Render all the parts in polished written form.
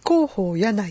広報柳井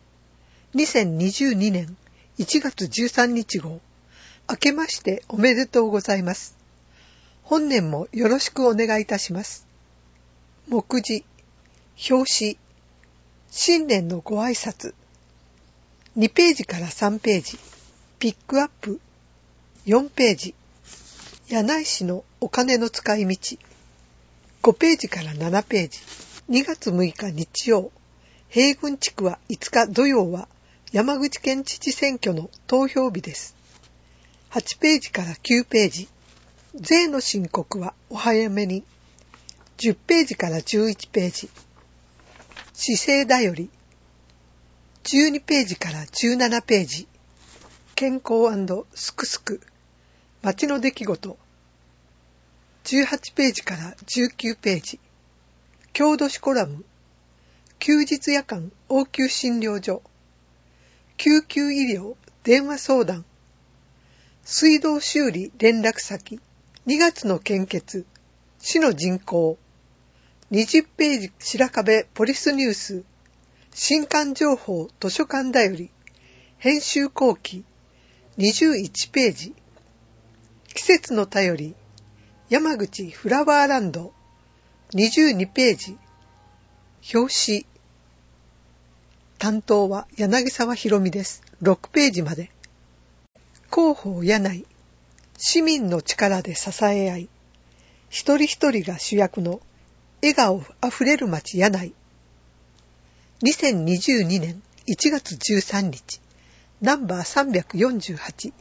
2022年1月13日号。明けましておめでとうございます。本年もよろしくお願いいたします。目次、表紙、新年のご挨拶、2ページから3ページ、ピックアップ、4ページ、柳井市のお金の使い道、5ページから7ページ、2月6日日曜、平郡地区は5日土曜は山口県知事選挙の投票日です。8ページから9ページ、税の申告はお早めに。10ページから11ページ、市政だより。12ページから17ページ、健康&すくすく、街の出来事。18ページから19ページ、郷土史コラム。休日夜間応急診療所、救急医療電話相談、水道修理連絡先、2月の献血、市の人口、20ページ白壁ポリスニュース、新刊情報図書館だより、編集後期、21ページ、季節の便り、山口フラワーランド、22ページ、表紙。担当は柳沢博美です。6ページまで。広報柳井。市民の力で支え合い、一人一人が主役の笑顔あふれる街柳井。2022年1月13日、ナンバー348。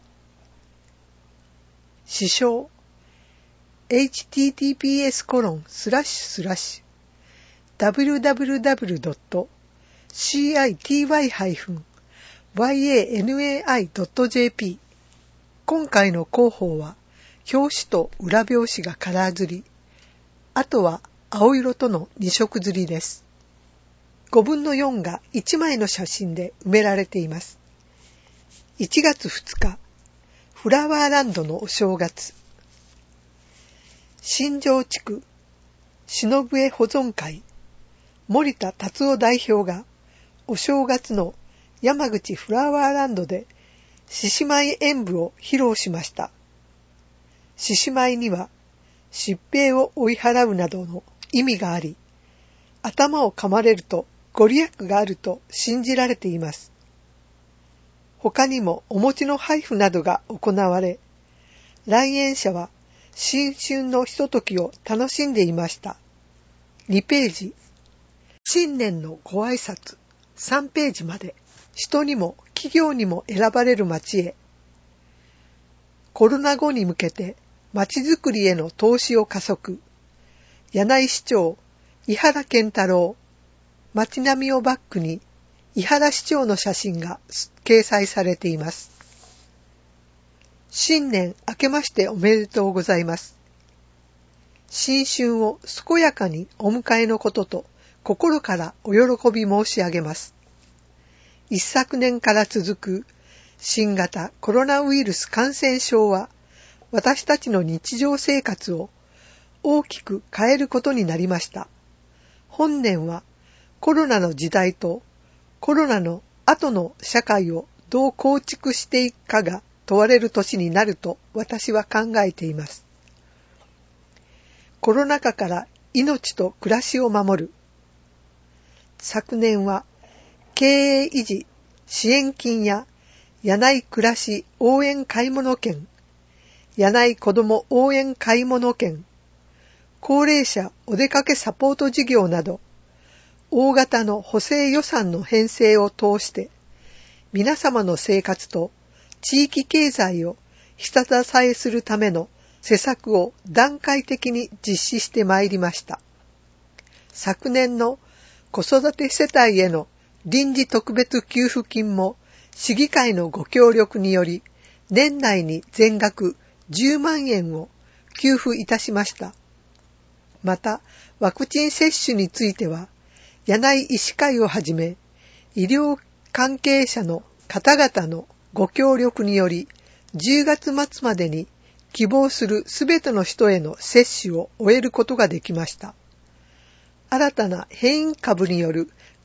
支障。https://www.city-yanai.jp。 今回の広報は表紙と裏表紙がカラー刷り、あとは青色との2色刷りです。5分の4が1枚の写真で埋められています。1月2日、フラワーランドのお正月。新庄地区篠笛保存会森田達夫代表がお正月の山口フラワーランドで獅子舞演舞を披露しました。獅子舞には疾病を追い払うなどの意味があり、頭を噛まれるとご利益があると信じられています。他にもお餅の配布などが行われ、来園者は新春のひとときを楽しんでいました。2ページ、新年のご挨拶。3ページまで、人にも企業にも選ばれる街へ。コロナ後に向けて街づくりへの投資を加速。柳井市長、井原健太郎。街並みをバックに井原市長の写真が掲載されています。新年明けましておめでとうございます。新春を健やかにお迎えのことと心からお喜び申し上げます。一昨年から続く新型コロナウイルス感染症は私たちの日常生活を大きく変えることになりました。本年はコロナの時代とコロナの後の社会をどう構築していくかが問われる年になると私は考えています。コロナ禍から命と暮らしを守る。昨年は経営維持支援金や柳井暮らし応援買物券、柳井子ども応援買物券、高齢者お出かけサポート事業など、大型の補正予算の編成を通して、皆様の生活と地域経済を下支えするための施策を段階的に実施してまいりました。昨年の子育て世帯への臨時特別給付金も市議会のご協力により年内に全額10万円を給付いたしました。またワクチン接種については柳井医師会をはじめ医療関係者の方々のご協力により10月末までに希望するすべての人への接種を終えることができました。新たな変異株による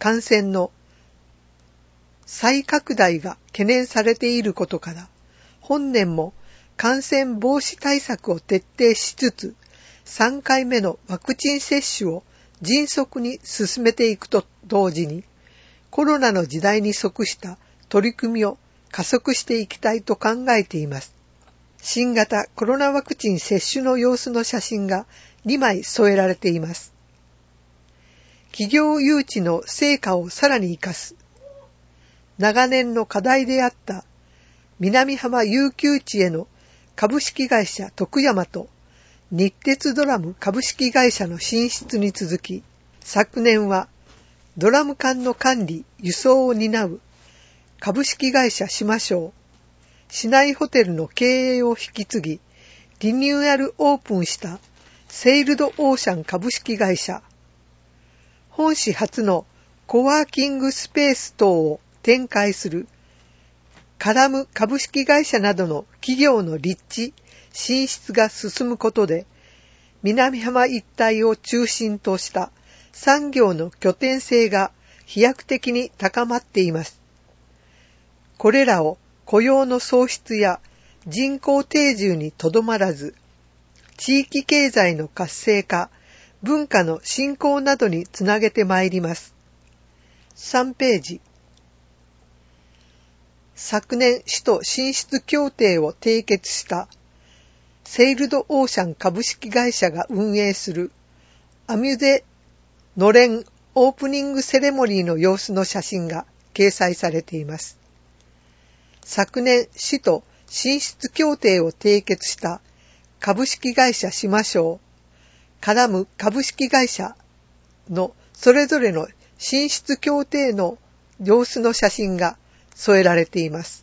感染の再拡大が懸念されていることから、本年も感染防止対策を徹底しつつ、3回目のワクチン接種を迅速に進めていくと同時に、コロナの時代に即した取り組みを加速していきたいと考えています。新型コロナワクチン接種の様子の写真が2枚添えられています。企業誘致の成果をさらに生かす。長年の課題であった南浜遊休地への株式会社徳山と日鉄ドラム株式会社の進出に続き、昨年はドラム缶の管理・輸送を担う株式会社しましょう、市内ホテルの経営を引き継ぎ、リニューアルオープンしたセイルドオーシャン株式会社、本市初のコワーキングスペース等を展開するカラム株式会社などの企業の立地・進出が進むことで、南浜一帯を中心とした産業の拠点性が飛躍的に高まっています。これらを雇用の創出や人口定住にとどまらず、地域経済の活性化、文化の振興などにつなげてまいります。3ページ。昨年首都進出協定を締結したセイルドオーシャン株式会社が運営するアミュゼのれんオープニングセレモニーの様子の写真が掲載されています。昨年市と進出協定を締結した株式会社しましょう、カラム株式会社のそれぞれの進出協定の様子の写真が添えられています。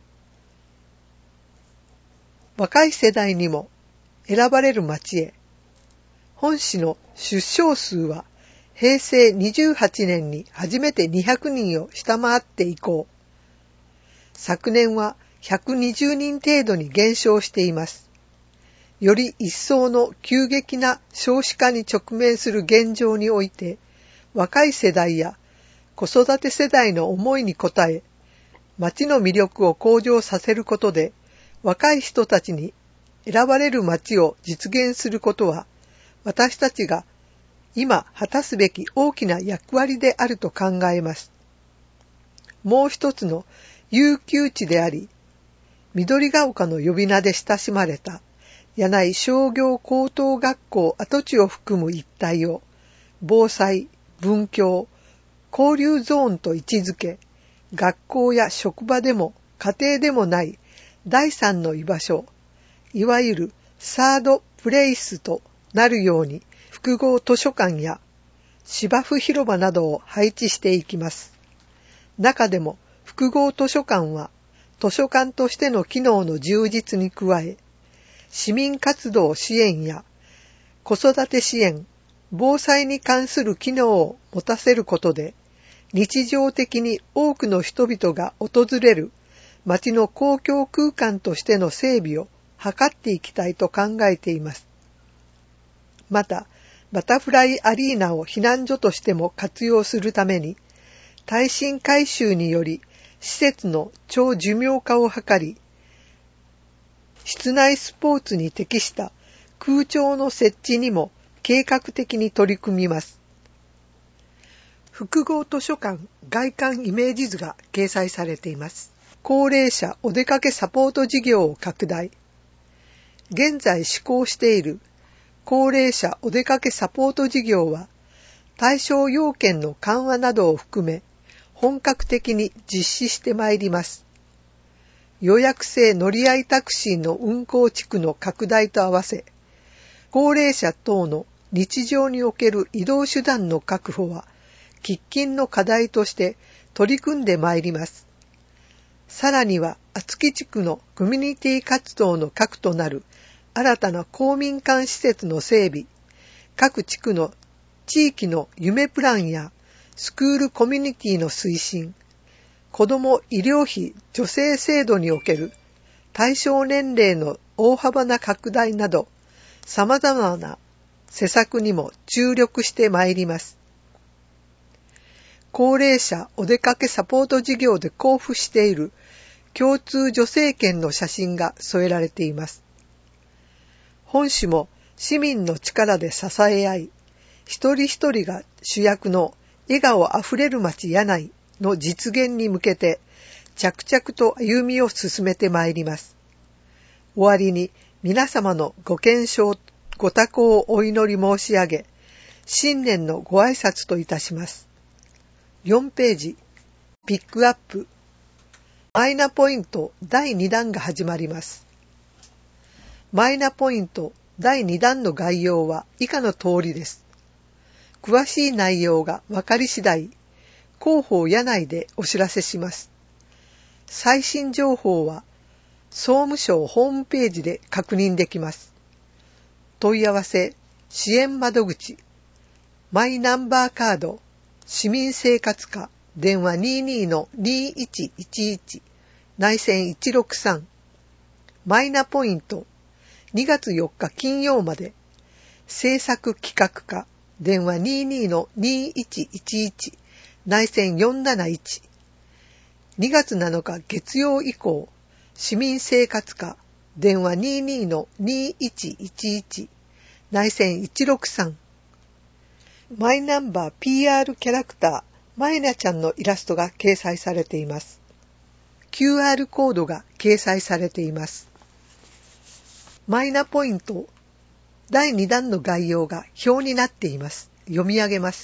若い世代にも選ばれる町へ。本市の出生数は平成28年に初めて200人を下回って以降、昨年は120人程度に減少しています。より一層の急激な少子化に直面する現状において、若い世代や子育て世代の思いに応え、町の魅力を向上させることで、若い人たちに選ばれる町を実現することは、私たちが今果たすべき大きな役割であると考えます。もう一つの遊休地であり、緑が丘の呼び名で親しまれた柳井商業高等学校跡地を含む一帯を防災、文教、交流ゾーンと位置づけ、学校や職場でも家庭でもない第三の居場所、いわゆるサードプレイスとなるように複合図書館や芝生広場などを配置していきます。中でも複合図書館は図書館としての機能の充実に加え、市民活動支援や子育て支援、防災に関する機能を持たせることで、日常的に多くの人々が訪れる町の公共空間としての整備を図っていきたいと考えています。また、バタフライアリーナを避難所としても活用するために、耐震改修により施設の長寿命化を図り、室内スポーツに適した空調の設置にも計画的に取り組みます。複合図書館外観イメージ図が掲載されています。高齢者お出かけサポート事業を拡大。現在施行している高齢者お出かけサポート事業は、対象要件の緩和などを含め、本格的に実施してまいります。予約制乗り合いタクシーの運行地区の拡大と合わせ、高齢者等の日常における移動手段の確保は、喫緊の課題として取り組んでまいります。さらには、厚木地区のコミュニティ活動の核となる新たな公民館施設の整備、各地区の地域の夢プランやスクールコミュニティの推進、子ども医療費助成制度における対象年齢の大幅な拡大など、様々な施策にも注力してまいります。 高齢者お出かけサポート事業で交付している共通助成券の写真が添えられています。本誌も市民の力で支え合い、一人一人が主役の笑顔あふれる街柳井の実現に向けて着々と歩みを進めてまいります。終わりに皆様のご健勝、ご多幸をお祈り申し上げ、新年のご挨拶といたします。4ページ、ピックアップ。マイナポイント第2弾が始まります。マイナポイント第2弾の概要は以下の通りです。詳しい内容が分かり次第、広報柳井でお知らせします。最新情報は総務省ホームページで確認できます。問い合わせ、支援窓口、マイナンバーカード、市民生活課、電話 22-2111 内線163マイナポイント2月4日金曜まで制作企画課電話 22-2111 内線471 2月7日月曜以降市民生活課電話 22-2111 内線163マイナンバー PR キャラクターマイナちゃんのイラストが掲載されています。QR コードが掲載されています。マイナポイント第2弾の概要が表になっています。読み上げます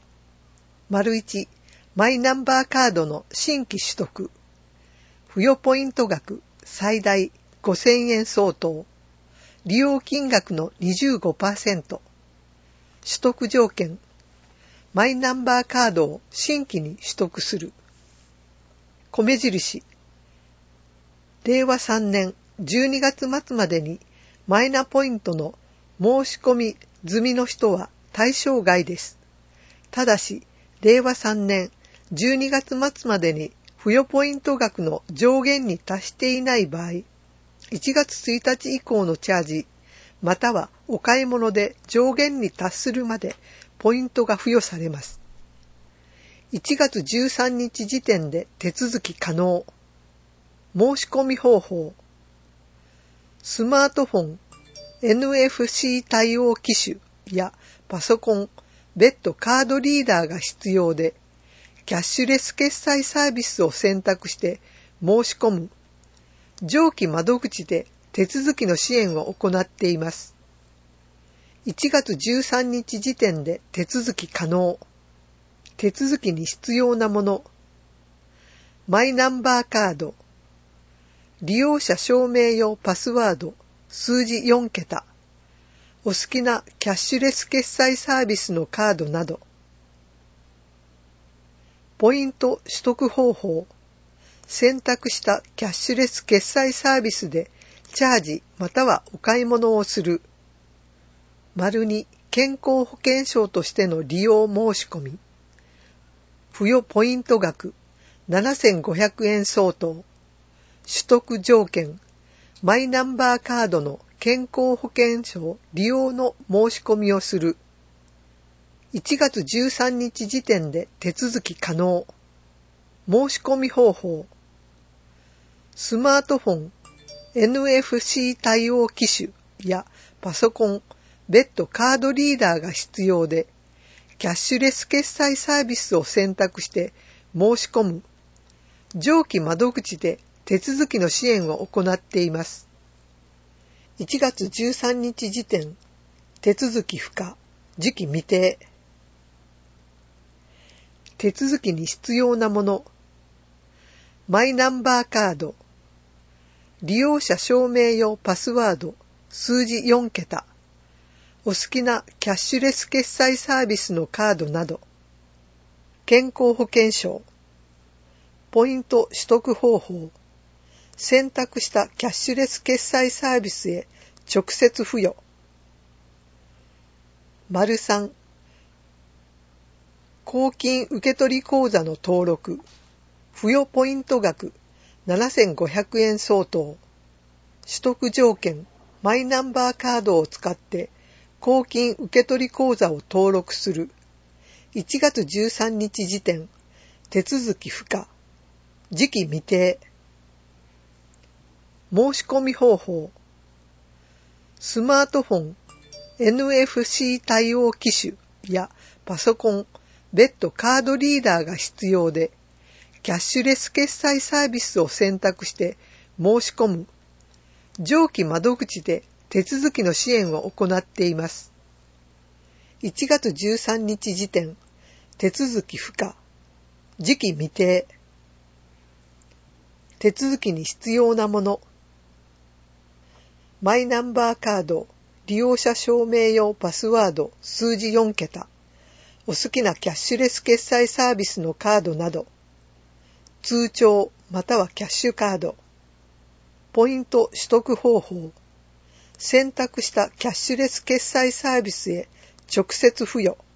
。1、マイナンバーカードの新規取得。付与ポイント額最大5000円相当。利用金額の 25%。取得条件。マイナンバーカードを新規に取得する。米印。令和3年12月末までにマイナポイントの申し込み済みの人は対象外です。ただし、令和3年12月末までに付与ポイント額の上限に達していない場合、1月1日以降のチャージ、またはお買い物で上限に達するまでポイントが付与されます。1月13日時点で手続き可能。申し込み方法。スマートフォン、NFC 対応機種やパソコン、別途カードリーダーが必要で、キャッシュレス決済サービスを選択して申し込む。上記窓口で手続きの支援を行っています。1月13日時点で手続き可能。手続きに必要なもの。マイナンバーカード。利用者証明用パスワード、数字4桁。お好きなキャッシュレス決済サービスのカードなど。ポイント取得方法。選択したキャッシュレス決済サービスでチャージまたはお買い物をする。2、健康保険証としての利用申し込み。付与ポイント額7500円相当。取得条件。マイナンバーカードの健康保険証利用の申し込みをする。1月13日時点で手続き可能。申し込み方法。スマートフォン、NFC 対応機種やパソコン、別途カードリーダーが必要で、キャッシュレス決済サービスを選択して申し込む。上記窓口で手続きの支援を行っています。1月13日時点、手続き不可、時期未定。手続きに必要なもの。マイナンバーカード。利用者証明用パスワード、数字4桁。お好きなキャッシュレス決済サービスのカードなど。健康保険証。ポイント取得方法。選択したキャッシュレス決済サービスへ直接付与。3、公金受取口座の登録。付与ポイント額7500円相当。取得条件。マイナンバーカードを使って公金受取口座を登録する。1月13日時点、 手続き不可、時期未定。申し込み方法。スマートフォン、NFC 対応機種やパソコン、別途カードリーダーが必要で、キャッシュレス決済サービスを選択して申し込む。上記窓口で手続きの支援を行っています。1月13日時点、手続き不可、時期未定。手続きに必要なもの。マイナンバーカード、利用者証明用パスワード数字4桁、お好きなキャッシュレス決済サービスのカードなど、通帳またはキャッシュカード、ポイント取得方法、選択したキャッシュレス決済サービスへ直接付与、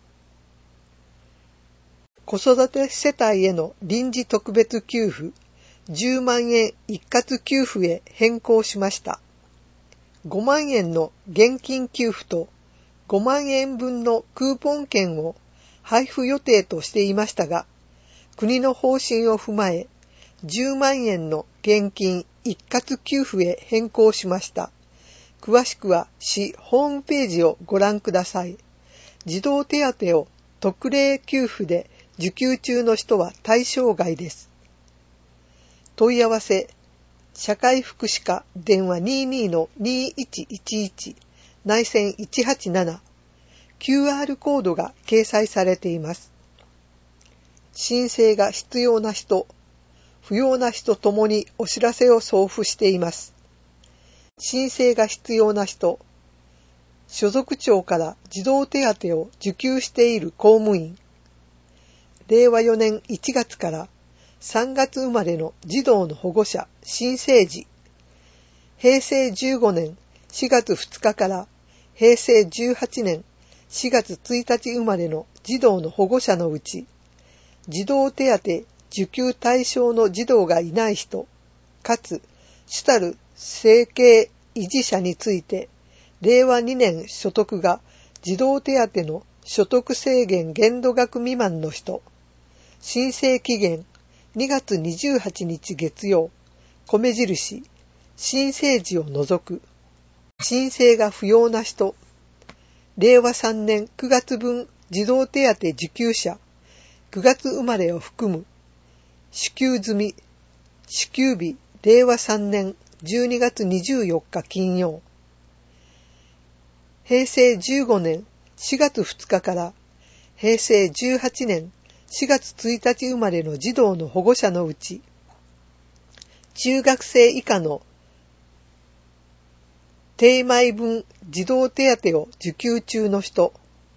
子育て世帯への臨時特別給付、10万円一括給付へ変更しました。5万円の現金給付と5万円分のクーポン券を配布予定としていましたが、国の方針を踏まえ、10万円の現金一括給付へ変更しました。詳しくは市ホームページをご覧ください。児童手当を特例給付で受給中の人は対象外です。問い合わせ、社会福祉課電話 22-2111 内線187 QR コードが掲載されています。申請が必要な人、不要な人ともにお知らせを送付しています。申請が必要な人、所属庁から児童手当を受給している公務員、令和4年1月から3月生まれの児童の保護者、新生児、平成15年4月2日から平成18年4月1日生まれの児童の保護者のうち、児童手当受給対象の児童がいない人、かつ主たる生計維持者について、令和2年所得が児童手当の所得制限限度額未満の人、申請期限2月28日月曜、米印、新生児を除く、申請が不要な人、令和3年9月分児童手当受給者、9月生まれを含む、支給済み、支給日、令和3年12月24日金曜、平成15年4月2日から平成18年4月1日生まれの児童の保護者のうち、中学生以下の定枚分児童手当を受給中の人、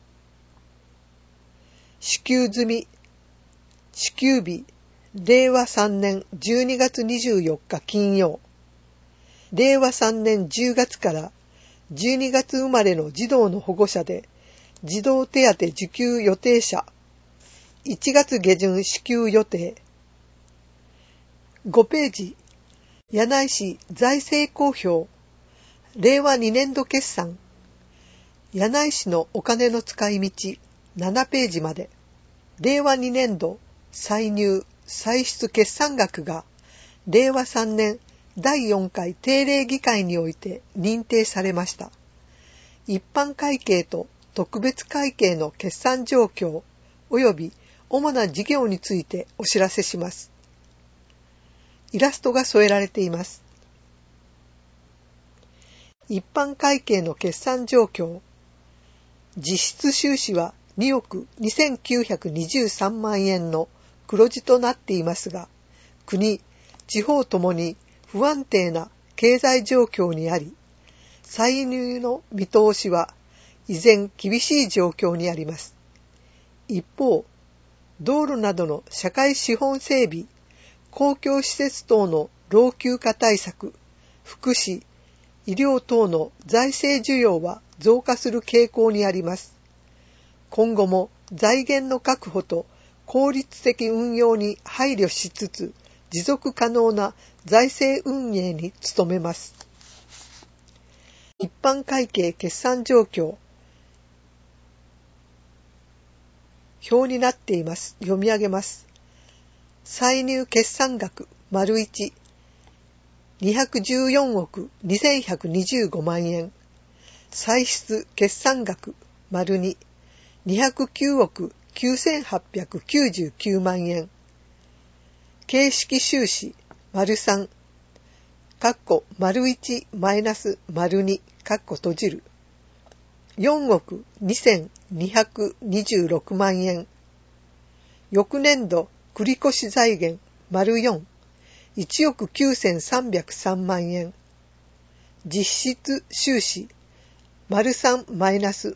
支給済み、支給日、令和3年12月24日金曜、令和3年10月から12月生まれの児童の保護者で、児童手当受給予定者、1月下旬支給予定。5ページ、柳井市財政公表、令和2年度決算、柳井市のお金の使い道、7ページまで、令和2年度歳入・歳出決算額が、令和3年第4回定例議会において認定されました。一般会計と特別会計の決算状況及び主な事業についてお知らせします。イラストが添えられています。一般会計の決算状況。実質収支は2億2923万円の黒字となっていますが、国、地方ともに不安定な経済状況にあり、歳入の見通しは依然厳しい状況にあります。一方、道路などの社会資本整備、公共施設等の老朽化対策、福祉、医療等の財政需要は増加する傾向にあります。今後も財源の確保と効率的運用に配慮しつつ、持続可能な財政運営に努めます。一般会計決算状況。表になっています。読み上げます。 歳入決算額 ①、214億2125万円。歳出決算額 ②、209億9899万円。形式収支 ③、①マイナス ②閉じる。4億2226万円。翌年度繰越財源 ④、1億9303万円。実質収支 ③ マイナス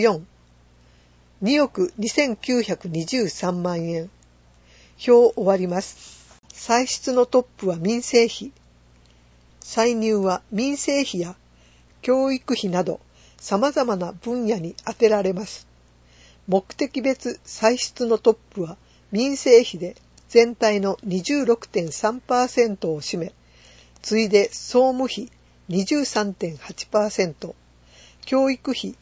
④、2億2923万円。表終わります。歳出のトップは民生費。歳入は民生費や教育費など様々な分野に充てられます。目的別歳出のトップは民生費で全体の 26.3% を占め、次いで総務費 23.8%、教育費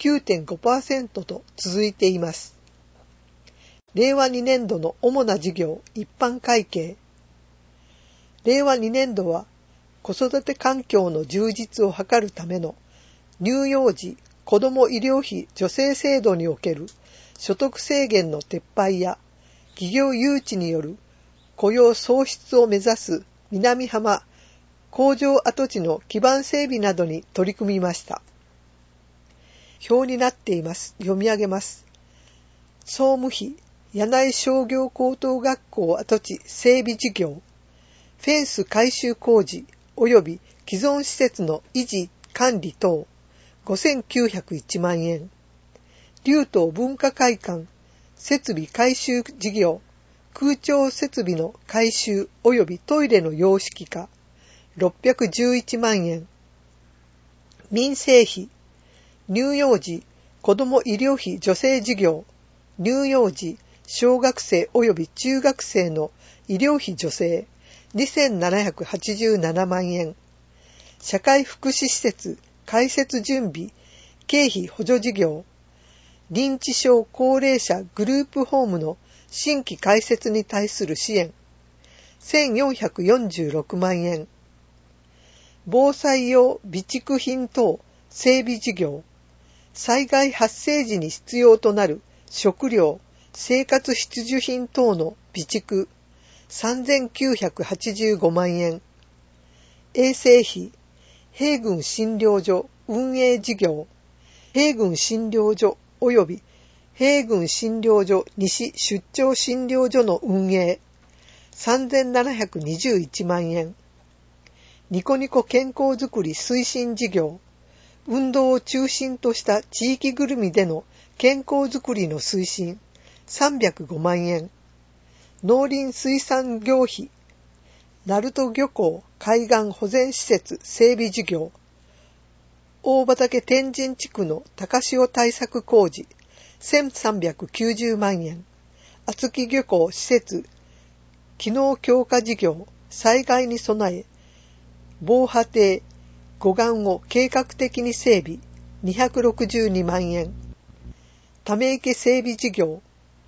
9.5% と続いています。令和2年度の主な事業一般会計。令和2年度は子育て環境の充実を図るための乳幼児子ども医療費助成制度における所得制限の撤廃や企業誘致による雇用創出を目指す南浜工場跡地の基盤整備などに取り組みました。表になっています。読み上げます。総務費、柳井商業高等学校跡地整備事業、フェンス改修工事及び既存施設の維持管理等、5901万円。龍東文化会館、設備改修事業、空調設備の改修及びトイレの洋式化、611万円。民生費、乳幼児子ども医療費助成事業、乳幼児小学生及び中学生の医療費助成、2787万円。社会福祉施設開設準備、経費補助事業、認知症高齢者グループホームの新規開設に対する支援、1446万円。防災用備蓄品等整備事業、災害発生時に必要となる食料、生活必需品等の備蓄、3985万円。衛生費、平郡診療所運営事業、平郡診療所及び平郡診療所西出張診療所の運営、3721万円。ニコニコ健康づくり推進事業、運動を中心とした地域ぐるみでの健康づくりの推進、305万円。農林水産業費、鳴門漁港海岸保全施設整備事業、大畑天神地区の高潮対策工事、1390万円。厚木漁港施設、機能強化事業、災害に備え、防波堤、護岸を計画的に整備、262万円。ため池整備事業、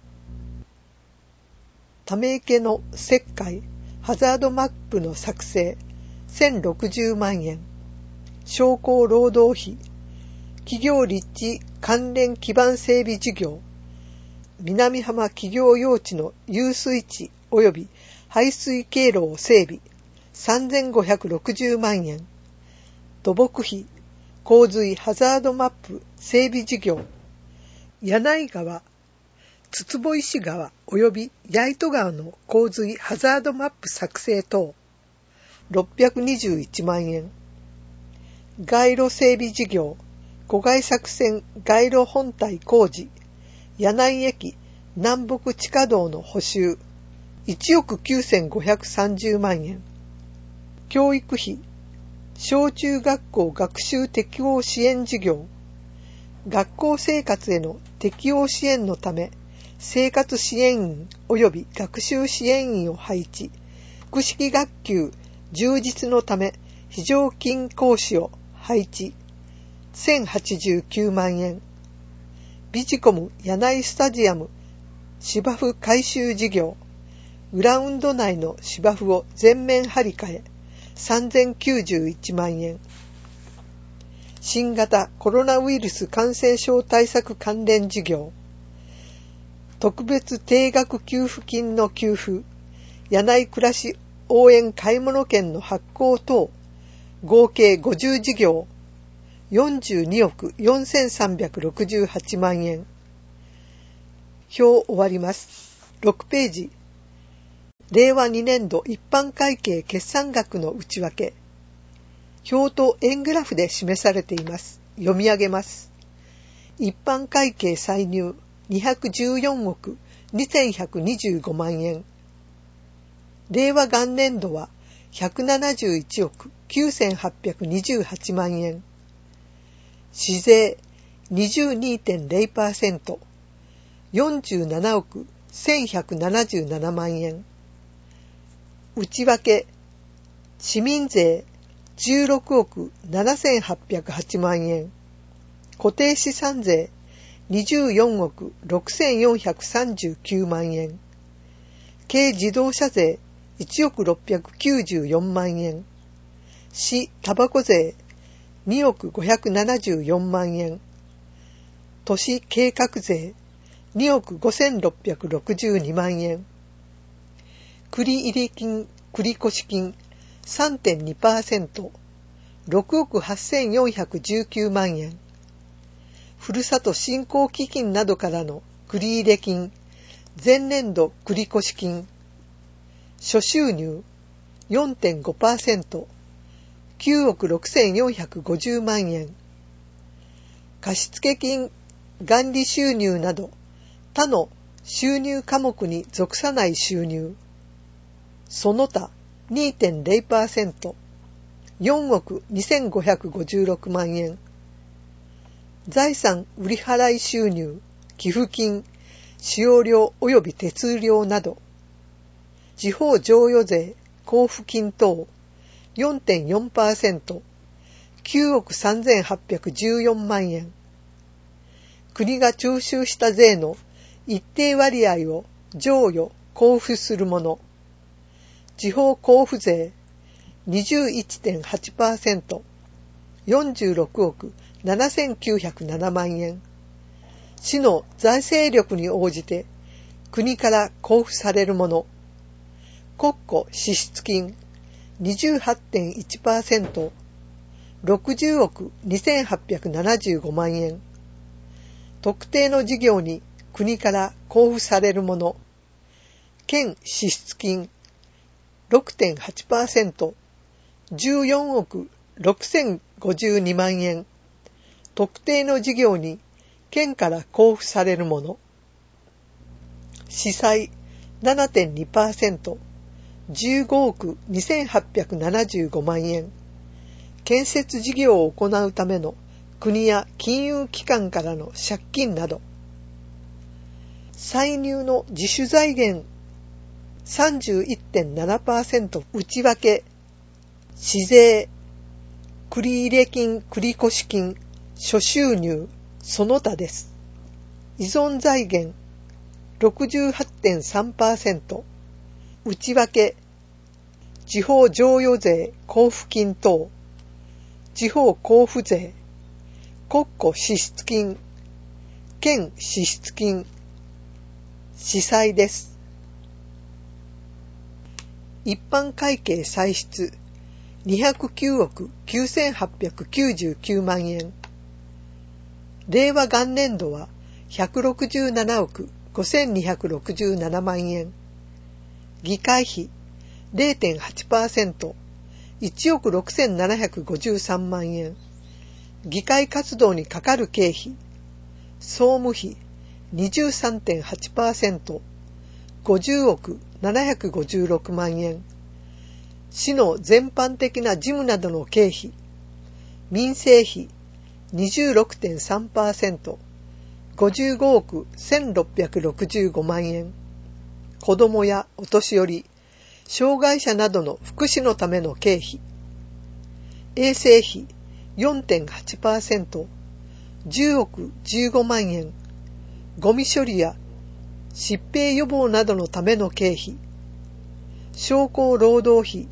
ため池の石灰、ハザードマップの作成、1060万円。商工労働費、企業立地関連基盤整備事業、南浜企業用地の遊水池及び排水経路を整備、3560万円。土木費、洪水ハザードマップ整備事業、柳井川、筒保石川及び八糸川の洪水ハザードマップ作成等、621万円。街路整備事業、湖外作戦街路本体工事、柳井駅南北地下道の補修、1億9530万円。教育費、小中学校学習適応支援事業、学校生活への適応支援のため、生活支援員及び学習支援員を配置、複式学級充実のため非常勤講師を配置、1089万円。ビジコム柳井スタジアム芝生改修事業、 グラウンド内の芝生を全面張り替え、3091万円。新型コロナウイルス感染症対策関連事業、特別定額給付金の給付、柳井暮らし応援買い物券の発行等、合計50事業、42億4368万円。表終わります。6ページ。令和2年度一般会計決算額の内訳。表と円グラフで示されています。読み上げます。一般会計歳入214億2125万円。令和元年度は171億9828万円。市税 22.0%、47億1177万円。内訳、市民税16億7808万円。固定資産税24億6439万円。軽自動車税1億694万円。市タバコ税2億574万円。都市計画税2億5662万円。繰入金、繰越金 3.2%、6億8419万円。ふるさと振興基金などからの繰入金、前年度繰越金。諸収入 4.5%、9億6450万円。貸付金、元利収入など他の収入科目に属さない収入。その他 2.0%、4億2556万円。財産売払収入、寄付金、使用料及び手数料など。地方譲与税、交付金等 4.4%、9億3814万円。国が徴収した税の一定割合を譲与・交付するもの。地方交付税 21.8%、46億7907万円。市の財政力に応じて国から交付されるもの。国庫支出金 28.1%、60億2875万円。特定の事業に国から交付されるもの。県支出金 6.8%、14億6052万円。特定の事業に県から交付されるもの。市債 7.2%、15億2875万円。建設事業を行うための国や金融機関からの借金など。歳入の自主財源 31.7% 内訳、市税、繰入金繰越金、諸収入、その他です。依存財源 68.3%、内訳、地方譲与税交付金等、地方交付税、国庫支出金、県支出金、市債です。一般会計歳出209億9899万円。令和元年度は167億5267万円。議会費 0.8%、1億6753万円。議会活動にかかる経費、総務費 23.8%、50億756万円。市の全般的な事務などの経費、民生費 26.3%、55億1665万円。子どもやお年寄り、障害者などの福祉のための経費、衛生費 4.8%、10億15万円。ゴミ処理や疾病予防などのための経費、 商工労働費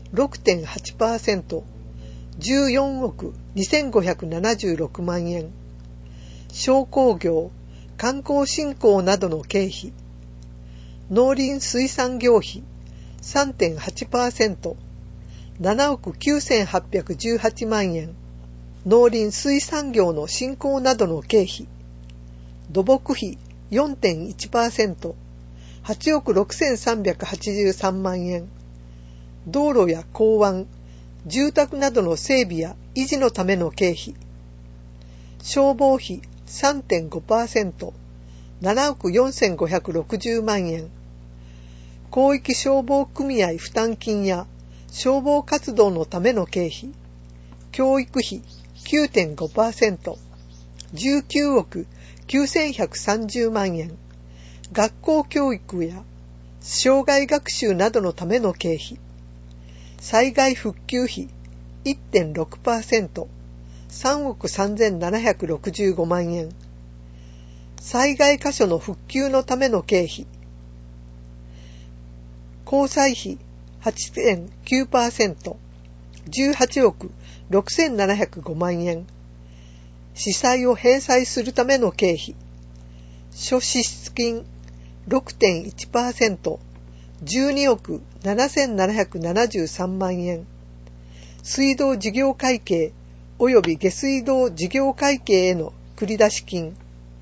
6.8%、14億2576万円。商工業、観光振興などの経費。農林水産業費 3.8%、7億9818万円。農林水産業の振興などの経費。土木費 4.1%、8億6383万円。道路や港湾、住宅などの整備や維持のための経費。消防費 3.5%、7億4560万円。広域消防組合負担金や消防活動のための経費。教育費 9.5%、19億9130万円。学校教育や障害学習などのための経費。災害復旧費 1.6%、3億3765万円。災害箇所の復旧のための経費。交際費 8.9%、18億6705万円。司債を返済するための経費。諸支出金 6.1%、12億7773万円。水道事業会計及び下水道事業会計への繰出金。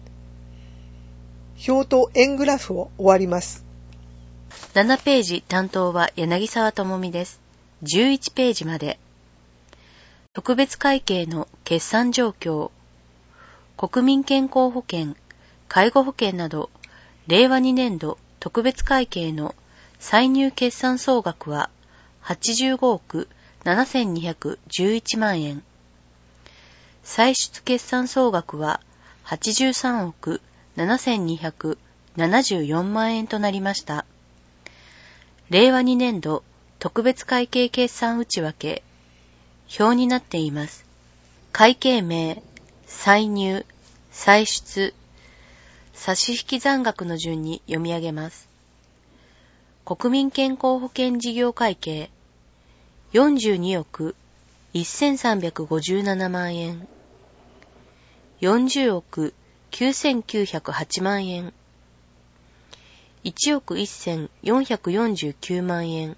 表と円グラフを終わります。 7ページ担当は柳沢智美です。11ページまで。特別会計の決算状況。国民健康保険、介護保険など、令和2年度特別会計の歳入決算総額は85億7211万円。歳出決算総額は83億7274万円となりました。令和2年度特別会計決算内訳、表になっています。会計名、歳入、歳出、差引残額の順に読み上げます。国民健康保険事業会計、42億1357万円。40億9908万円。1億1449万円。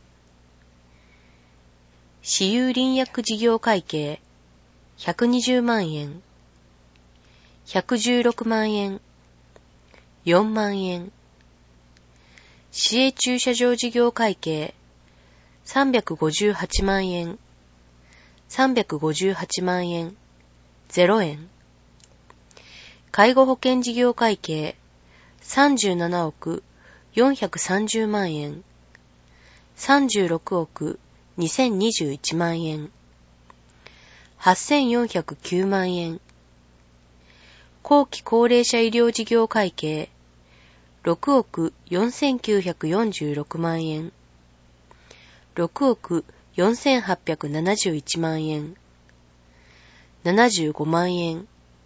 私有林薬事業会計、120万円。116万円。4万円。市営駐車場事業会計、358万円。358万円。0円。介護保険事業会計、37億430万円。36億2021万円。8409万円。後期高齢者医療事業会計、6億4946万円。6億4871万円。75万円。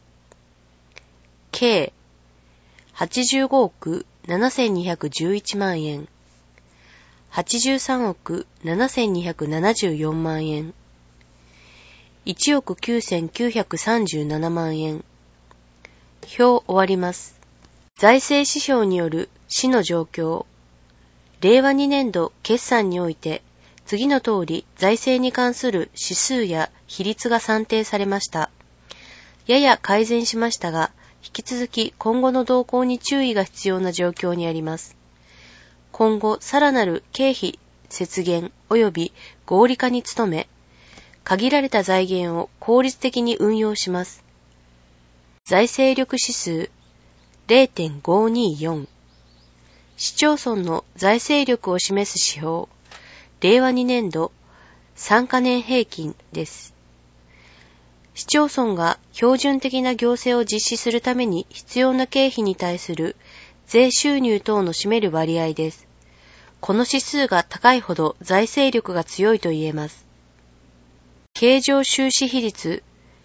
計85億7211万円。83億7274万円。1億9937万円。表終わります。財政指標による市の状況。令和2年度決算において、次の通り財政に関する指数や比率が算定されました。やや改善しましたが、引き続き今後の動向に注意が必要な状況にあります。今後さらなる経費節減及び合理化に努め、限られた財源を効率的に運用します。財政力指数 0.524 市町村の財政力を示す指標、令和2年度3カ年平均です。市町村が標準的な行政を実施するために必要な経費に対する税収入等の占める割合です。この指数が高いほど財政力が強いと言えます。経常収支比率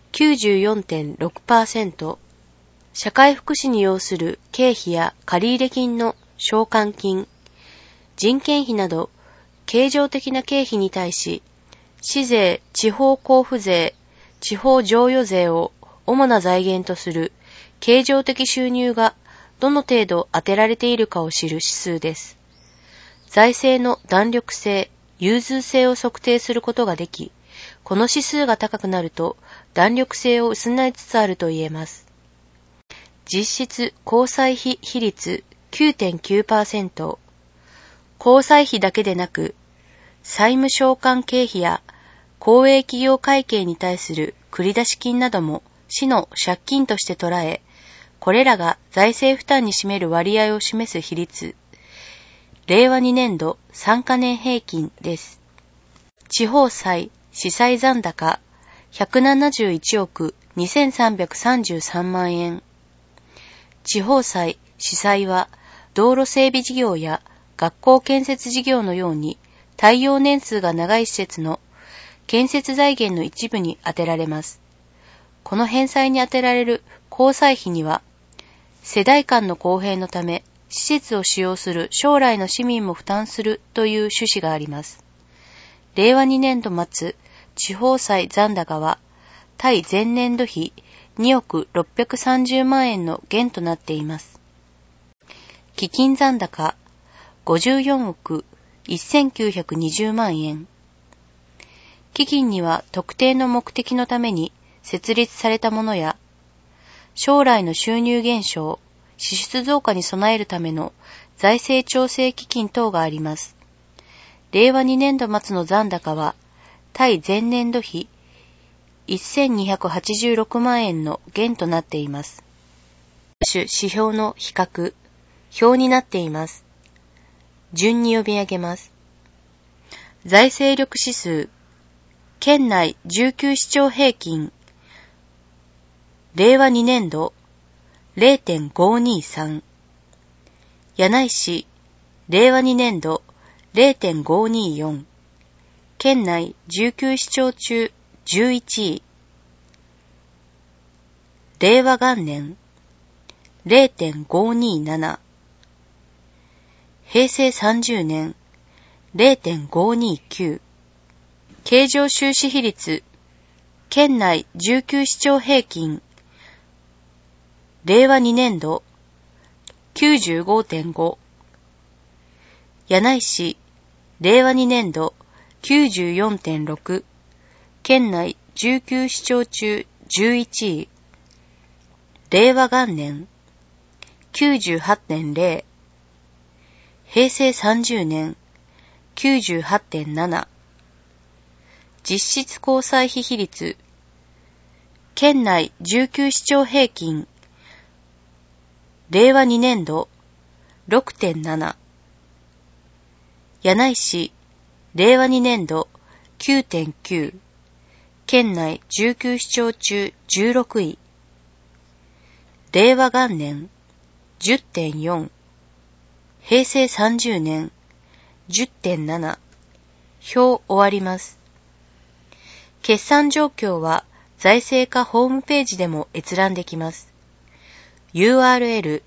94.6%、社会福祉に要する経費や借入金の償還金、人件費など経常的な経費に対し、市税、地方交付税、地方譲与税を主な財源とする経常的収入がどの程度当てられているかを知る指数です。財政の弾力性、融通性を測定することができ、この指数が高くなると弾力性を失いつつあると言えます。実質交際費比率 9.9%、交際費だけでなく、債務償還経費や公営企業会計に対する繰出金なども市の借金として捉え、これらが財政負担に占める割合を示す比率、令和2年度3カ年平均です。地方債、市債残高171億2333万円。地方債、市債は道路整備事業や学校建設事業のように耐用年数が長い施設の建設財源の一部に充てられます。この返済に充てられる公債費には、世代間の公平のため、施設を使用する将来の市民も負担するという趣旨があります。令和2年度末、地方債残高は、対前年度比2億630万円の減となっています。基金残高54億1920万円。基金には特定の目的のために設立されたものや、将来の収入減少、支出増加に備えるための財政調整基金等があります。令和2年度末の残高は、対前年度比1286万円の減となっています。指標の比較、表になっています。順に読み上げます。財政力指数、県内19市町平均、令和2年度 0.523、柳井市、令和2年度 0.524、県内19市町中11位、令和元年 0.527、平成30年 0.529、経常収支比率、県内19市町平均、令和2年度 95.5、柳井市、令和2年度 94.6、県内19市町中11位、令和元年 98.0、平成30年 98.7、実質交際費比率、県内19市町平均、令和2年度 6.7、柳井市、令和2年度 9.9、県内19市町中16位、令和元年 10.4、平成30年 10.7、表終わります。決算状況は財政課ホームページでも閲覧できます。URL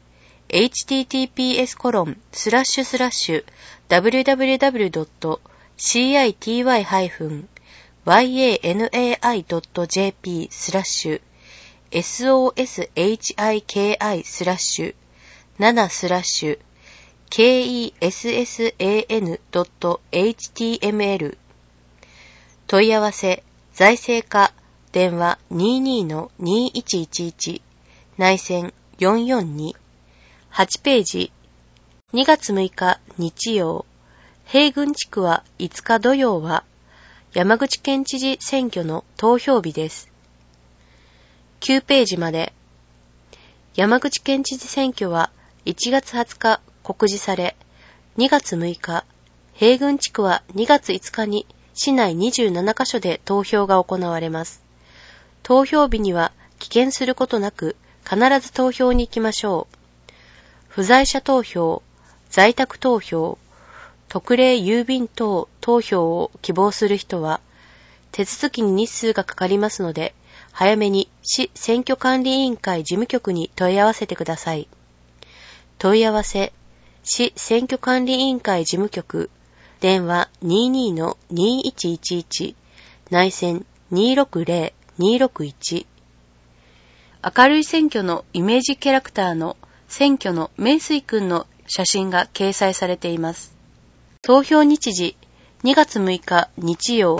https://www.cityhighway.jp/SOSHIKI/7-KESSAN.html 問い合わせ財政課電話 22-2111 内線442 8ページ2月6日日曜平郡地区は5日土曜は山口県知事選挙の投票日です。9ページまで山口県知事選挙は1月20日告示され2月6日平郡地区は2月5日に市内27カ所で投票が行われます。投票日には棄権することなく必ず投票に行きましょう。不在者投票、在宅投票、特例郵便等投票を希望する人は手続きに日数がかかりますので早めに市選挙管理委員会事務局に問い合わせてください。問い合わせ市選挙管理委員会事務局電話 22-2111 内線 260-261。明るい選挙のイメージキャラクターの選挙の名水くんの写真が掲載されています。投票日時2月6日日曜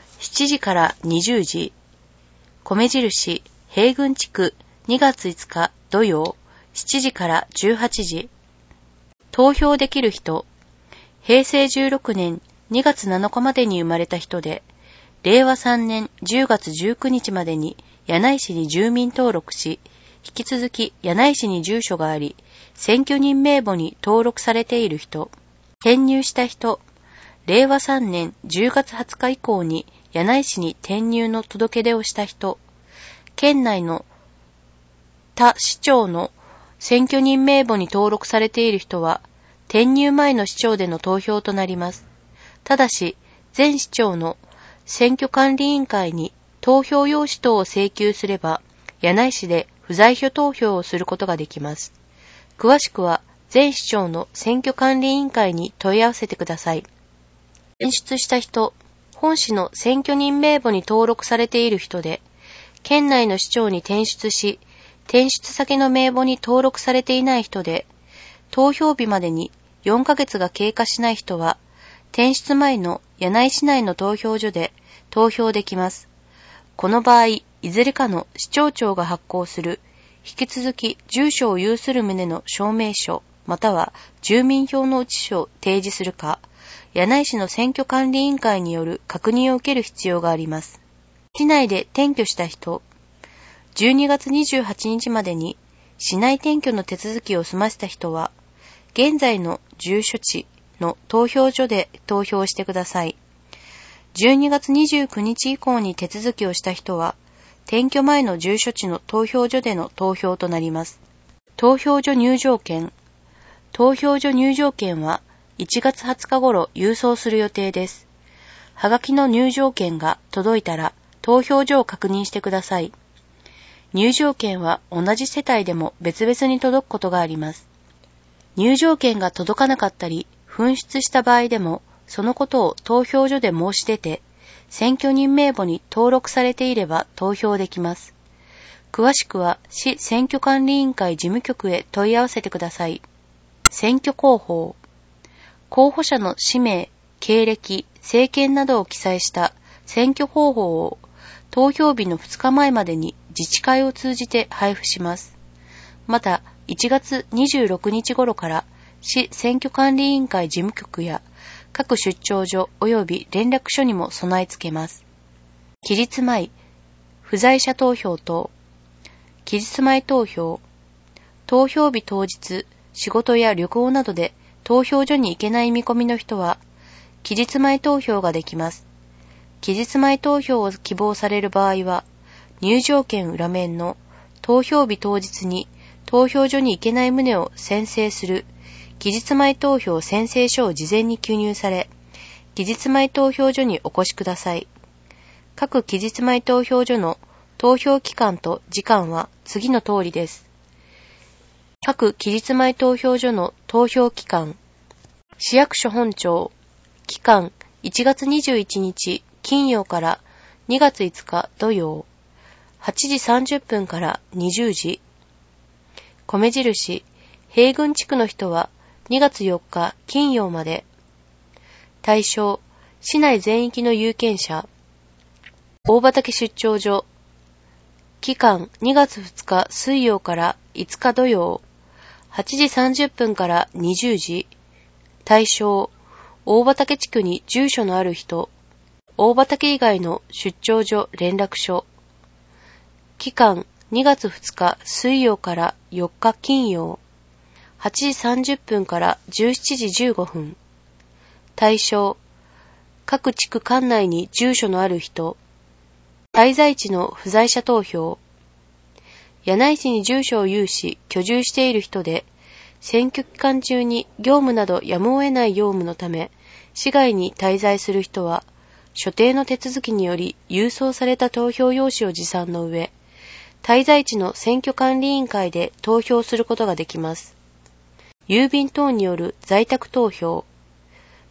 7時から20時。米印平郡地区2月5日土曜7時から18時。投票できる人、平成16年2月7日までに生まれた人で、令和3年10月19日までに柳井市に住民登録し、引き続き柳井市に住所があり、選挙人名簿に登録されている人、転入した人、令和3年10月20日以降に柳井市に転入の届け出をした人、県内の他市町の選挙人名簿に登録されている人は、転入前の市町での投票となります。ただし、全市町の選挙管理委員会に投票用紙等を請求すれば、柳井市で不在所投票をすることができます。詳しくは、全市町の選挙管理委員会に問い合わせてください。転出した人、本市の選挙人名簿に登録されている人で、県内の市町に転出し、転出先の名簿に登録されていない人で、投票日までに4ヶ月が経過しない人は、転出前の柳井市内の投票所で投票できます。この場合、いずれかの市町長が発行する、引き続き住所を有する旨の証明書、または住民票の写しを提示するか、柳井市の選挙管理委員会による確認を受ける必要があります。市内で転居した人、12月28日までに市内転居の手続きを済ませた人は、現在の住所地の投票所で投票してください。12月29日以降に手続きをした人は、転居前の住所地の投票所での投票となります。投票所入場券。投票所入場券は1月20日頃郵送する予定です。はがきの入場券が届いたら投票所を確認してください。入場券は同じ世帯でも別々に届くことがあります。入場券が届かなかったり、紛失した場合でも、そのことを投票所で申し出て、選挙人名簿に登録されていれば投票できます。詳しくは市選挙管理委員会事務局へ問い合わせてください。選挙広報。候補者の氏名、経歴、政見などを記載した選挙広報を投票日の2日前までに自治会を通じて配布します。また、1月26日頃から市選挙管理委員会事務局や各出張所及び連絡所にも備え付けます。期日前、不在者投票等、期日前投票、投票日当日、仕事や旅行などで投票所に行けない見込みの人は、期日前投票ができます。期日前投票を希望される場合は、入場券裏面の投票日当日に投票所に行けない旨を宣誓する期日前投票宣誓書を事前に記入され、期日前投票所にお越しください。各期日前投票所の投票期間と時間は次の通りです。各期日前投票所の投票期間。市役所本庁。期間1月21日金曜から2月5日土曜。8時30分から20時。米印、平郡地区の人は2月4日金曜まで。対象、市内全域の有権者。大畑出張所。期間2月2日水曜から5日土曜。8時30分から20時。対象、大畑地区に住所のある人。大畑以外の出張所連絡所。期間2月2日水曜から4日金曜。8時30分から17時15分。対象、各地区管内に住所のある人。滞在地の不在者投票。柳井市に住所を有し居住している人で、選挙期間中に業務などやむを得ない業務のため、市外に滞在する人は、所定の手続きにより郵送された投票用紙を持参の上、滞在地の選挙管理委員会で投票することができます。郵便等による在宅投票。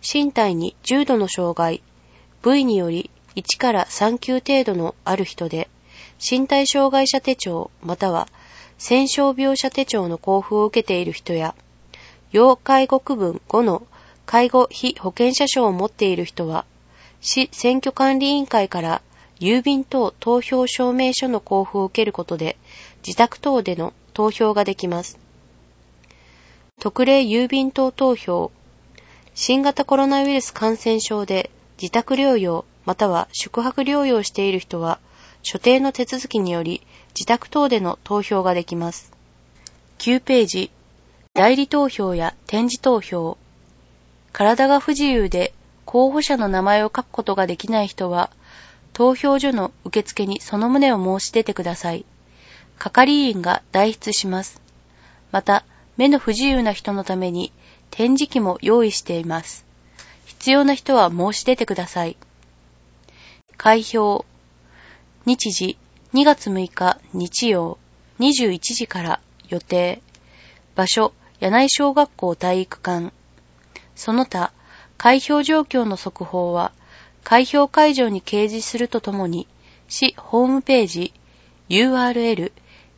身体に重度の障害、部位により1から3級程度のある人で、身体障害者手帳または戦傷病者手帳の交付を受けている人や、要介護区分5の介護被保険者証を持っている人は、市選挙管理委員会から郵便等投票証明書の交付を受けることで、自宅等での投票ができます。特例郵便等投票。新型コロナウイルス感染症で自宅療養または宿泊療養している人は、所定の手続きにより自宅等での投票ができます。9ページ。代理投票や点字投票。体が不自由で候補者の名前を書くことができない人は、投票所の受付にその旨を申し出てください。係員が代筆します。また、目の不自由な人のために点字機も用意しています。必要な人は申し出てください。開票。日時2月6日日曜21時から予定。場所柳井小学校体育館。その他、開票状況の速報は開票会場に掲示するとともに、市ホームページ URL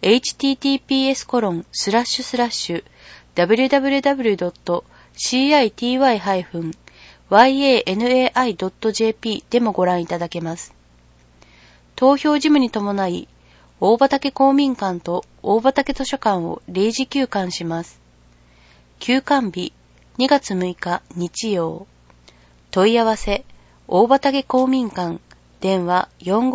https://www.city-yanai.jp でもご覧いただけます。投票事務に伴い、大畑公民館と大畑図書館を臨時休館します。休館日2月6日日曜。問い合わせ大畑公民館電話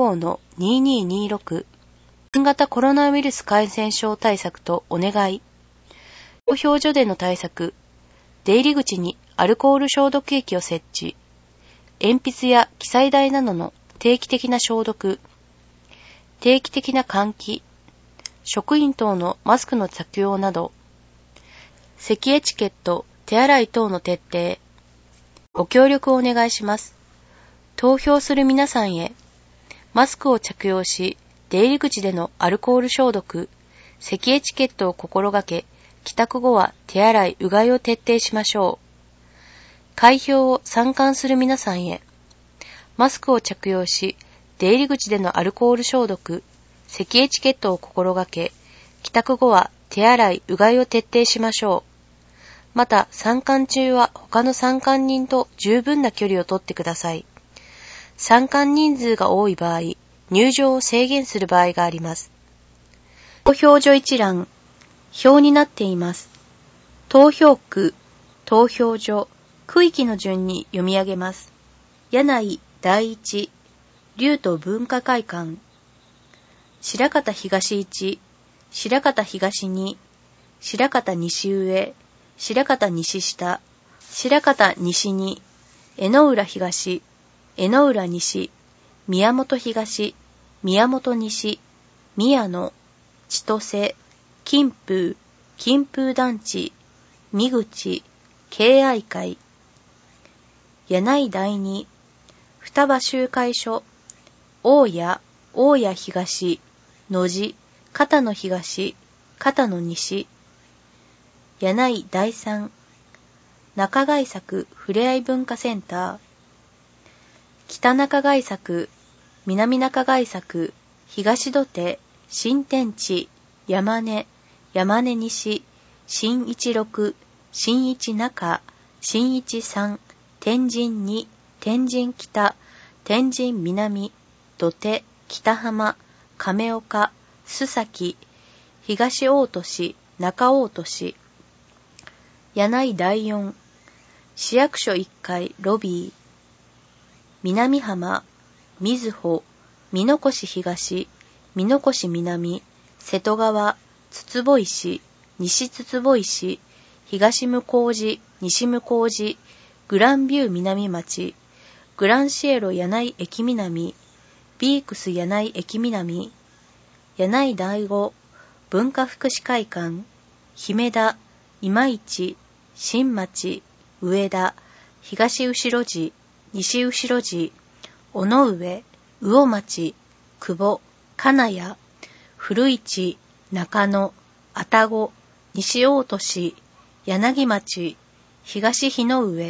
45-2226 新型コロナウイルス感染症対策とお願い。投票所での対策。出入り口にアルコール消毒液を設置。鉛筆や記載台などの定期的な消毒。定期的な換気。職員等のマスクの着用など。咳エチケット、手洗い等の徹底。ご協力をお願いします。投票する皆さんへ。マスクを着用し、出入り口でのアルコール消毒、咳エチケットを心がけ、帰宅後は手洗い、うがいを徹底しましょう。開票を参観する皆さんへ。マスクを着用し、出入り口でのアルコール消毒、咳エチケットを心がけ、帰宅後は手洗い、うがいを徹底しましょう。また、参観中は他の参観人と十分な距離をとってください。参観人数が多い場合、入場を制限する場合があります。投票所一覧、表になっています。投票区、投票所、区域の順に読み上げます。柳井第一、竜都文化会館、白方東1、白方東2、白方西上、白方西下、白方西2、江ノ浦東、江ノ浦西、宮本東、宮本西、宮野、千歳、金風、金風団地、三口、敬愛会、柳井第二、双葉集会所、大谷、大谷東、野地、片野東、片野西、柳井第三、中外作ふれあい文化センター、北中外作、南中外作、東土手、新天地、山根、山根西、新一六、新一中、新一三、天神二、天神北、天神南、土手、北浜、亀岡、須崎、東大都市、中大都市、柳井第四、市役所1階ロビー、南浜、瑞穂、美濃越東、美濃越南、瀬戸川、筒保石、西筒保石、東向寺、西向寺、グランビュー南町、グランシエロ柳井駅南、ビークス柳井駅南、柳井第五、文化福祉会館、姫田、今市、新町、上田、東後ろ寺、西後ろ寺、尾上、魚町、久保、金谷、古市、中野、愛宕、西大都市、柳町、東日の上、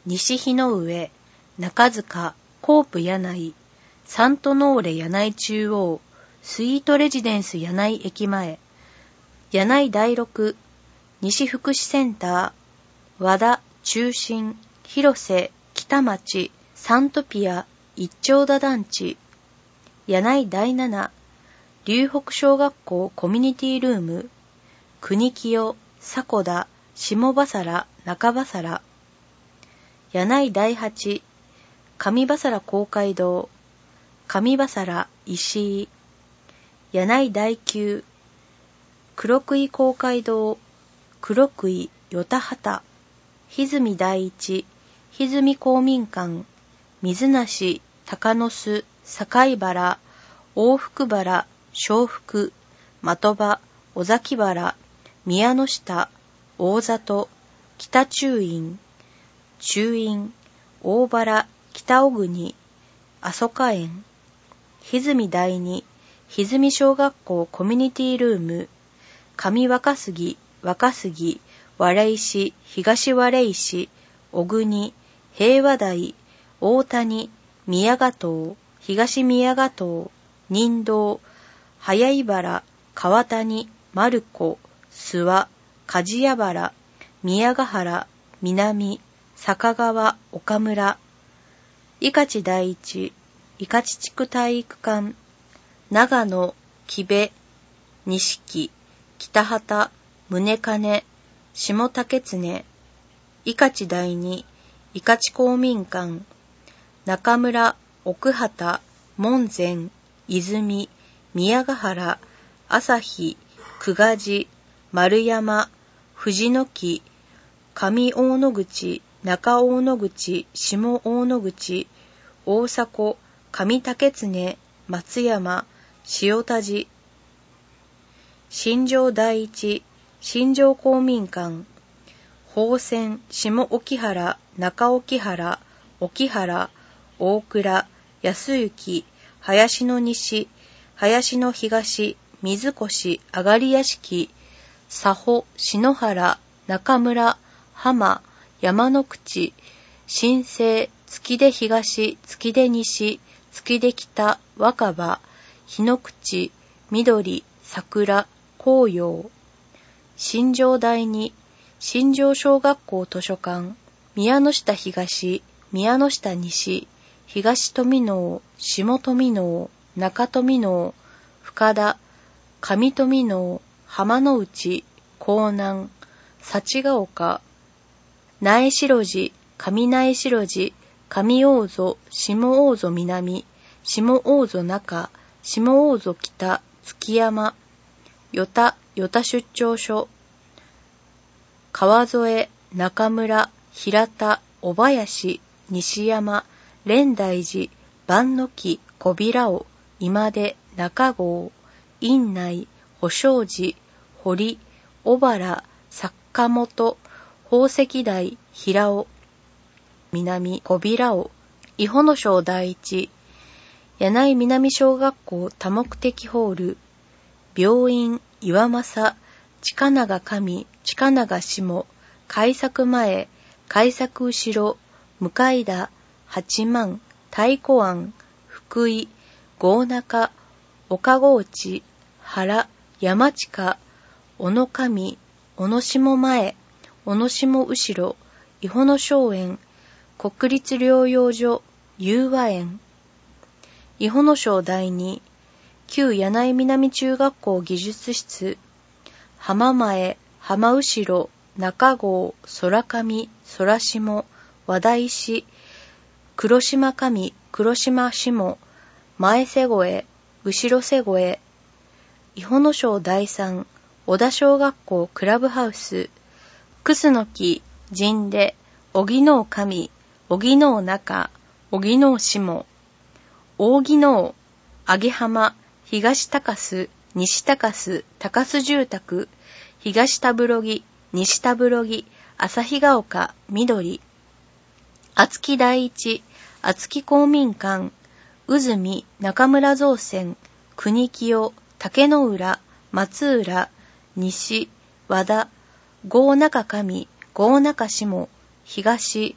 西日の上、中塚、コープ柳井、サントノーレ柳井中央、スイートレジデンス柳井駅前、柳井第六、西福祉センター、和田、中心、広瀬、北町、サントピア、一丁田団地、柳井第七、龍北小学校コミュニティルーム、国清、迫田、下羽原、中羽原、柳井第八、上羽原公会堂、上羽原石井、柳井第九、黒杭公会堂、黒杭与田畑、歪第一、歪公民館、水無、鷹巣、境原、大福原、小福、的場、尾崎原、宮の下、大里、北中院、中院、大原、北小国、阿蘇花園、歪第二、歪小学校コミュニティルーム、上若杉、若杉、蕨石、東蕨石、小国、平和台、大谷、宮ヶ島、東宮ヶ島、仁道、早井原、川谷、丸子、諏訪、梶屋原、宮ヶ原、南、坂川、岡村、伊勝第一、伊勝地区体育館、長野、木部、錦、北畑、宗金、下竹常、伊勝第二、伊勝公民館、中村、奥畑、門前、泉、宮ヶ原、朝日、久我寺、丸山、藤の木、上大野口、中大野口、下大野口、大迫、上竹常、松山、塩田寺、新庄第一、新庄公民館、宝泉、下沖原、中沖原、沖原、大倉、安行、林の西、林の東、水越、上がり屋敷、佐保、篠原、中村、浜、山の口、新生、月出東、月出西、月出北、若葉、日の口、緑、桜、紅葉、新庄第二、新庄小学校図書館、宮の下東、宮の下西、東富能、下富能、中富能、深田、上富能、浜の内、江南、幸ヶ丘、苗代寺、上苗代寺、上大津、下大津南、下大津中、下大津北、築山、与田出張所、川添、中村、平田、小林、西山、蓮台寺、万の木、小平尾、今出、中郷、院内、保証寺、堀、小原、坂本、宝石台、平尾、南、小平尾、伊保野小第一、柳井南小学校多目的ホール、病院、岩政、近長上、近長下、改作前、改作後ろ、向田、八幡、太鼓庵、福井、郷中、岡河内、原、山近、小野上、小野下前、小野下後ろ、伊保野松園、国立療養所、友和園、伊保野小第二、旧柳井南中学校技術室、浜前、浜後ろ、中郷、空上、空下、和田石、黒島上、黒島下、前瀬越、後ろ瀬越、伊保野小第三、小田小学校クラブハウス、楠木、神出、荻野上、荻野中、荻野下、扇野、揚浜、東高洲、西高洲、高洲住宅、東田風呂木、西田風呂木、旭ヶ丘、緑、厚木第一、厚木公民館、宇住、中村造船、国清、竹の浦、松浦、西、和田、郷中上、郷中下、東、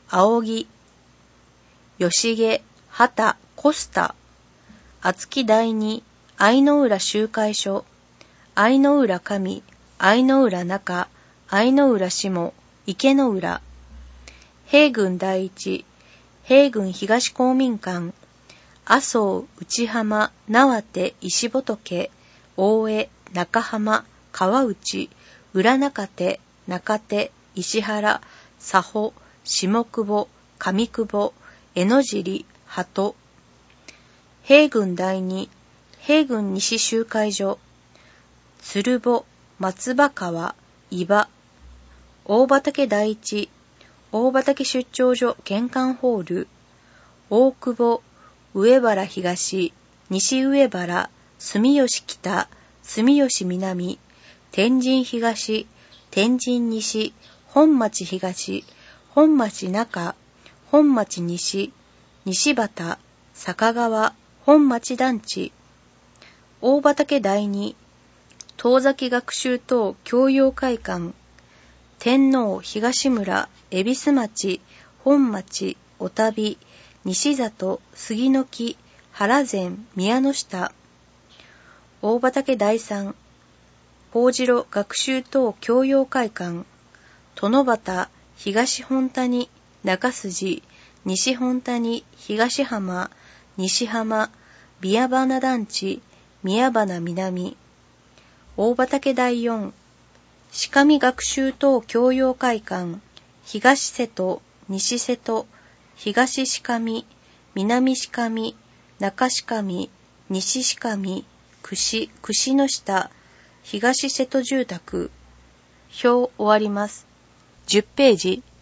仰ぎ、吉毛、畑、コスタ、厚木第二、相の浦集会所、相の浦上、相の浦中、相の浦下、池の浦、平郡第一、平郡東公民館、麻生、内浜、縄手、石仏、大江、中浜、川内、浦中手、中手、石原、佐保、下久保、上久保、江野尻、鳩、平郡第二、平郡西集会所、鶴保、松葉川、伊庭、大畑第一、大畑出張所玄関ホール、大久保、上原東、西上原、住吉北、住吉南、天神東、天神西、本町東、本町中、本町西、西畑、坂川、本町団地、大畑第二、遠崎学習等教養会館、天皇東村、恵比寿町、本町、小旅、西里、杉の木、原前、宮の下、大畑第三、幸次郎学習等教養会館、殿端、東本谷、中筋、西本谷、東浜、西浜、宮花団地、宮花南、大畑第四、鹿見学習等教養会館、東瀬戸、西瀬戸、東鹿見、南鹿見、中鹿見、西鹿見、串の下、東瀬戸住宅。表終わります。10ページ。